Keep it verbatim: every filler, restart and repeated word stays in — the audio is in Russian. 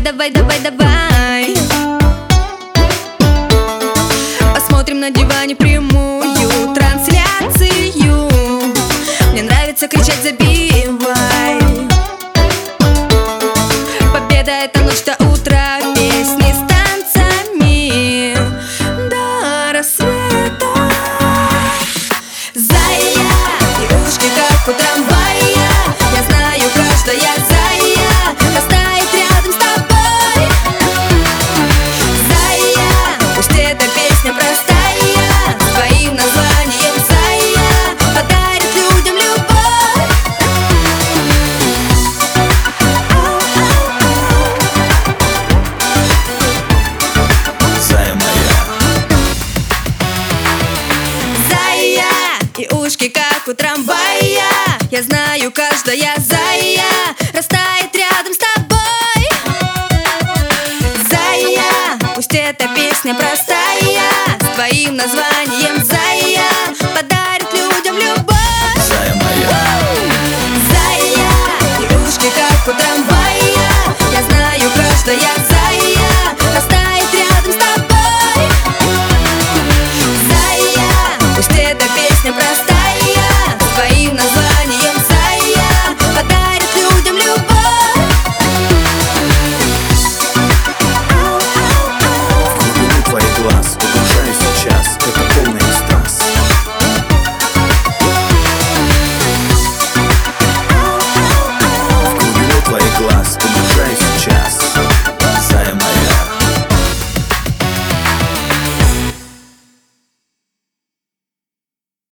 давай, давай, давай. Посмотрим на диване прямую трансляцию. Мне нравится кричать «забивай». Победа — это ночь до утра, песни с танцами до рассвета. Зая, и ушки как у трамвая. Я знаю, каждая зая растает рядом с тобой. Зая, пусть эта песня простая, своим названием зая подарит людям любовь. Зая моя. Зая, и ушки как у трамвая. Я знаю, каждая зая растает рядом с тобой. Зая, пусть эта песня простая, с твоим названием